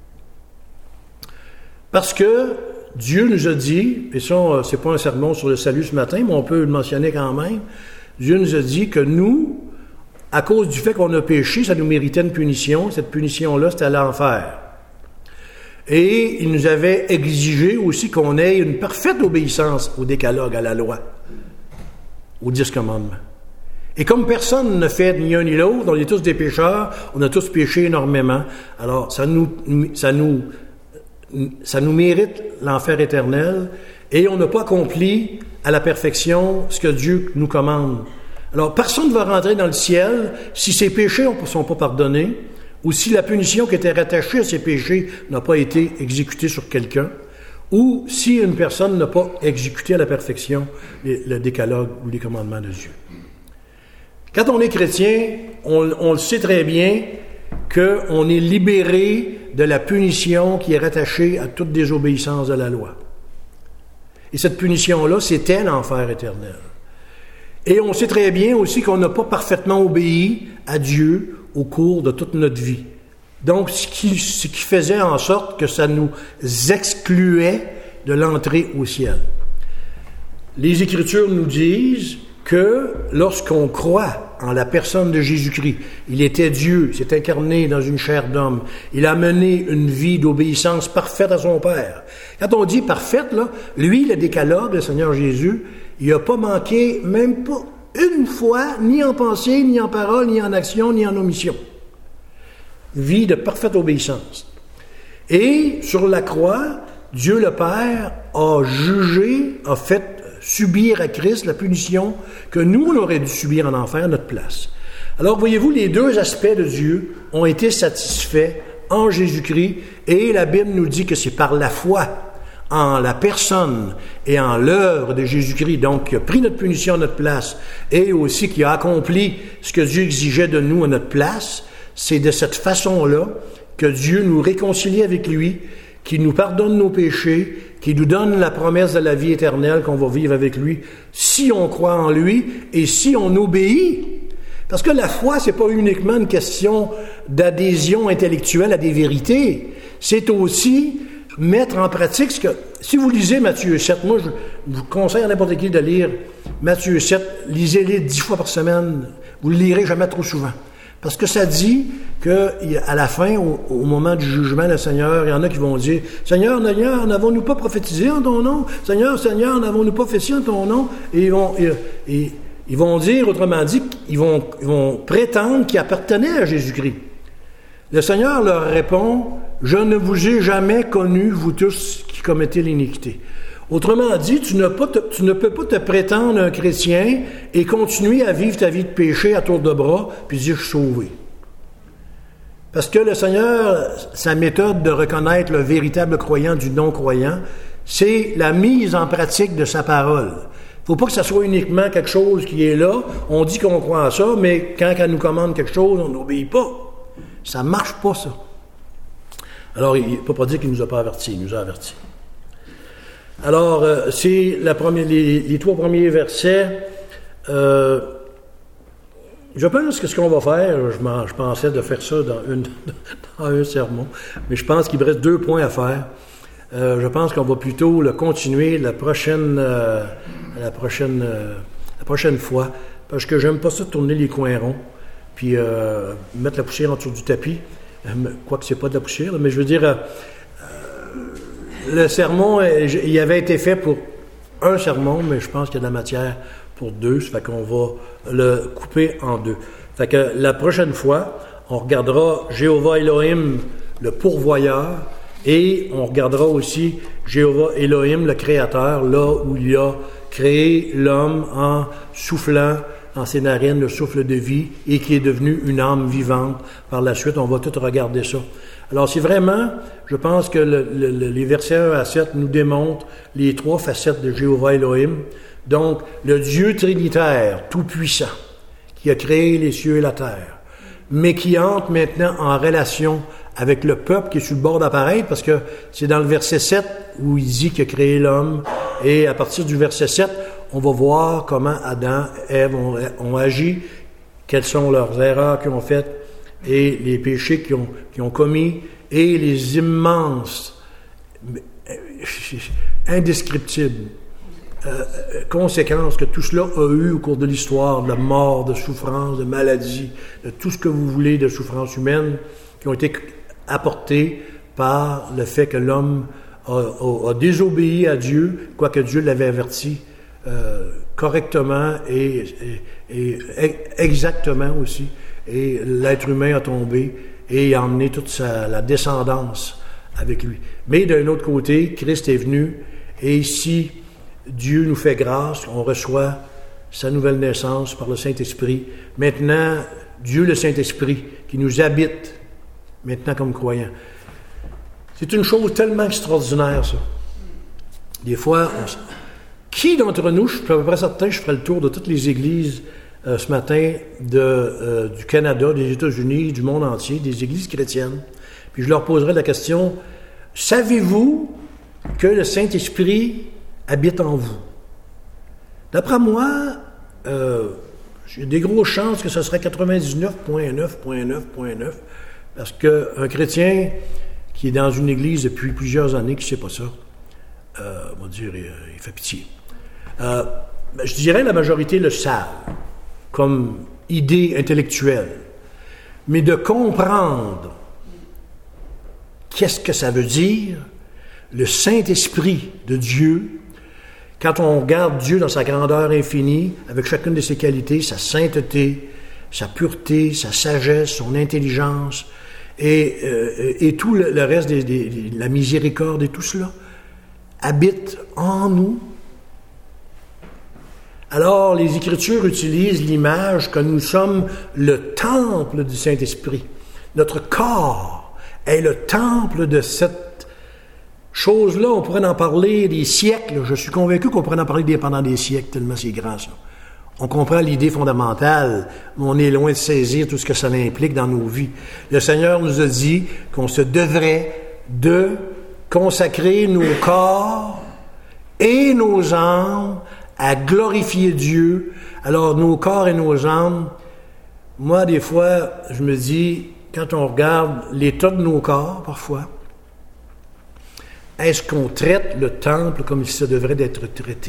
Parce que Dieu nous a dit, et ça, c'est pas un sermon sur le salut ce matin, mais on peut le mentionner quand même, Dieu nous a dit que nous, à cause du fait qu'on a péché, ça nous méritait une punition. Cette punition-là, c'était l'enfer. Et il nous avait exigé aussi qu'on ait une parfaite obéissance au décalogue, à la loi, aux 10 commandements. Et comme personne ne fait ni un ni l'autre, on est tous des pécheurs, on a tous péché énormément, alors ça nous mérite l'enfer éternel, et on n'a pas accompli à la perfection ce que Dieu nous commande. Alors personne ne va rentrer dans le ciel si ses péchés ne sont pas pardonnés, ou si la punition qui était rattachée à ces péchés n'a pas été exécutée sur quelqu'un, ou si une personne n'a pas exécuté à la perfection le décalogue ou les commandements de Dieu. Quand on est chrétien, on le sait très bien qu'on est libéré de la punition qui est rattachée à toute désobéissance de la loi. Et cette punition-là, c'était l'enfer éternel. Et on sait très bien aussi qu'on n'a pas parfaitement obéi à Dieu au cours de toute notre vie. Donc, ce qui faisait en sorte que ça nous excluait de l'entrée au ciel. Les Écritures nous disent que lorsqu'on croit en la personne de Jésus-Christ, il était Dieu, s'est incarné dans une chair d'homme, il a mené une vie d'obéissance parfaite à son Père. Quand on dit parfaite, là, lui, le décalogue, le Seigneur Jésus, il n'a pas manqué, même pas une fois, ni en pensée, ni en parole, ni en action, ni en omission. Vie de parfaite obéissance. Et sur la croix, Dieu le Père a jugé, a fait subir à Christ la punition que nous, on aurait dû subir en enfer à notre place. Alors, voyez-vous, les 2 aspects de Dieu ont été satisfaits en Jésus-Christ, et la Bible nous dit que c'est par la foi en la personne et en l'œuvre de Jésus-Christ, donc qui a pris notre punition à notre place, et aussi qui a accompli ce que Dieu exigeait de nous à notre place. C'est de cette façon-là que Dieu nous réconcilie avec lui, qui nous pardonne nos péchés, qui nous donne la promesse de la vie éternelle qu'on va vivre avec lui, si on croit en lui et si on obéit. Parce que la foi, c'est pas uniquement une question d'adhésion intellectuelle à des vérités, c'est aussi mettre en pratique ce que... Si vous lisez Matthieu 7, moi je vous conseille à n'importe qui de lire Matthieu 7, lisez-les 10 fois par semaine, vous le lirez jamais trop souvent. Parce que ça dit qu'à la fin, au moment du jugement, le Seigneur, il y en a qui vont dire « Seigneur, n'avons-nous pas prophétisé en ton nom? Seigneur, n'avons-nous pas fait ci en ton nom? » Et ils vont dire, autrement dit, ils vont prétendre qu'ils appartenaient à Jésus-Christ. Le Seigneur leur répond « Je ne vous ai jamais connus, vous tous qui commettez l'iniquité. » Autrement dit, tu ne peux pas te prétendre un chrétien et continuer à vivre ta vie de péché à tour de bras puis dire « je suis sauvé ». Parce que le Seigneur, sa méthode de reconnaître le véritable croyant du non-croyant, c'est la mise en pratique de sa parole. Il ne faut pas que ça soit uniquement quelque chose qui est là, on dit qu'on croit à ça, mais quand elle nous commande quelque chose, on n'obéit pas. Ça ne marche pas, ça. Alors, il ne peut pas dire qu'il ne nous a pas avertis, il nous a avertis. Alors, c'est les 3 premiers versets. Je pense que ce qu'on va faire, je pensais de faire ça dans un sermon, mais je pense qu'il me reste 2 points à faire. Je pense qu'on va plutôt le continuer la prochaine fois, parce que j'aime pas ça tourner les coins ronds, puis mettre la poussière en dessous du tapis, quoique c'est pas de la poussière, mais je veux dire, le sermon, il avait été fait pour un sermon, mais je pense qu'il y a de la matière pour 2, ça fait qu'on va le couper en 2. Fait que la prochaine fois, on regardera Jéhovah Elohim, le pourvoyeur, et on regardera aussi Jéhovah Elohim, le créateur, là où il a créé l'homme en soufflant dans ses narines le souffle de vie et qui est devenu une âme vivante. Par la suite, on va tout regarder ça. Alors, c'est vraiment, je pense que les versets 1 à 7 nous démontrent les 3 facettes de Jéhovah Elohim. Donc, le Dieu trinitaire, tout-puissant, qui a créé les cieux et la terre, mais qui entre maintenant en relation avec le peuple qui est sur le bord d'apparaître, parce que c'est dans le verset 7 où il dit qu'il a créé l'homme, et à partir du verset 7, on va voir comment Adam et Ève ont agi, quelles sont leurs erreurs qu'ils ont faites, et les péchés qu'ils ont commis, et les immenses, indescriptibles conséquences que tout cela a eu au cours de l'histoire, de mort, de souffrance, de maladie, de tout ce que vous voulez de souffrance humaine, qui ont été apportées par le fait que l'homme a désobéi à Dieu, quoique Dieu l'avait averti correctement et exactement aussi. Et l'être humain a tombé et a emmené toute la descendance avec lui. Mais d'un autre côté, Christ est venu et ici, Dieu nous fait grâce, on reçoit sa nouvelle naissance par le Saint-Esprit. Maintenant, Dieu le Saint-Esprit qui nous habite maintenant comme croyants. C'est une chose tellement extraordinaire, ça. Des fois, qui d'entre nous, je suis à peu près certain, je ferai le tour de toutes les églises ce matin du Canada, des États-Unis, du monde entier, des églises chrétiennes, puis je leur poserai la question, savez-vous que le Saint-Esprit habite en vous? D'après moi, j'ai des grosses chances que ce serait 99,9,9,9, parce qu'un chrétien qui est dans une église depuis plusieurs années, qui ne sait pas ça, on va dire, il fait pitié. Je dirais la majorité le savent, comme idée intellectuelle, mais de comprendre qu'est-ce que ça veut dire, le Saint-Esprit de Dieu, quand on regarde Dieu dans sa grandeur infinie, avec chacune de ses qualités, sa sainteté, sa pureté, sa sagesse, son intelligence, et tout le reste, la miséricorde et tout cela, habite en nous. Alors, les Écritures utilisent l'image que nous sommes le temple du Saint-Esprit. Notre corps est le temple de cette chose-là. On pourrait en parler des siècles. Je suis convaincu qu'on pourrait en parler pendant des siècles, tellement c'est grand, ça. On comprend l'idée fondamentale, mais on est loin de saisir tout ce que ça implique dans nos vies. Le Seigneur nous a dit qu'on se devrait de consacrer nos corps et nos âmes à glorifier Dieu. Alors, nos corps et nos âmes, moi, des fois, je me dis, quand on regarde l'état de nos corps, parfois, est-ce qu'on traite le temple comme il se devrait d'être traité?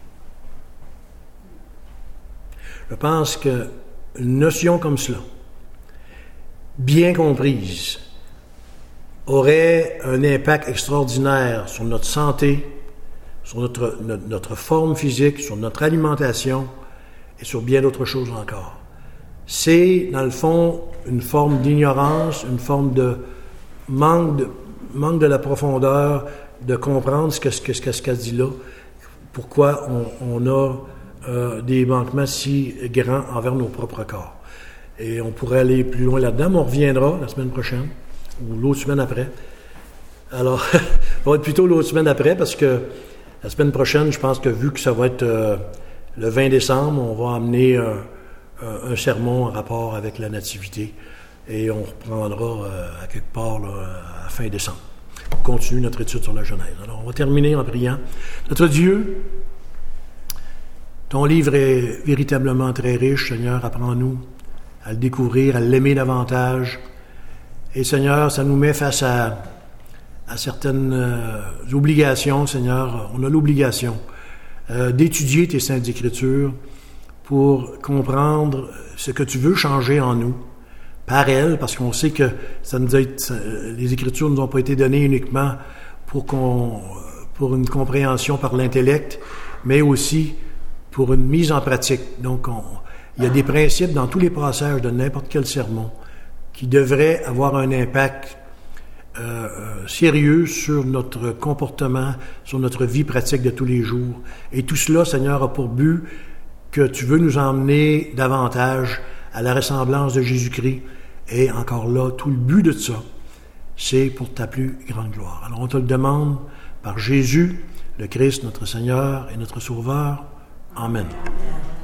Je pense qu'une notion comme cela, bien comprise, aurait un impact extraordinaire sur notre santé, sur notre forme physique, sur notre alimentation et sur bien d'autres choses encore. C'est, dans le fond, une forme d'ignorance, une forme de manque de la profondeur, de comprendre ce qu'elle dit là, pourquoi on a des manquements si grands envers nos propres corps. Et on pourrait aller plus loin là-dedans, mais on reviendra la semaine prochaine, ou l'autre semaine après. Alors, ça va être plutôt l'autre semaine après, parce que la semaine prochaine, je pense que vu que ça va être le 20 décembre, on va amener un sermon en rapport avec la Nativité, et on reprendra à quelque part là, à fin décembre. On continue notre étude sur la Genèse. Alors, on va terminer en priant. Notre Dieu, ton livre est véritablement très riche, Seigneur. Apprends-nous à le découvrir, à l'aimer davantage. Et Seigneur, ça nous met face à certaines obligations, Seigneur. On a l'obligation d'étudier tes Saintes Écritures pour comprendre ce que tu veux changer en nous, par elles, parce qu'on sait que les Écritures ne nous ont pas été données uniquement pour une compréhension par l'intellect, mais aussi pour une mise en pratique. Donc, il y a des principes dans tous les passages de n'importe quel sermon qui devraient avoir un impact sérieux sur notre comportement, sur notre vie pratique de tous les jours. Et tout cela, Seigneur, a pour but que tu veux nous emmener davantage à la ressemblance de Jésus-Christ. Et encore là, tout le but de ça, c'est pour ta plus grande gloire. Alors on te le demande par Jésus, le Christ, notre Seigneur et notre Sauveur. Amen.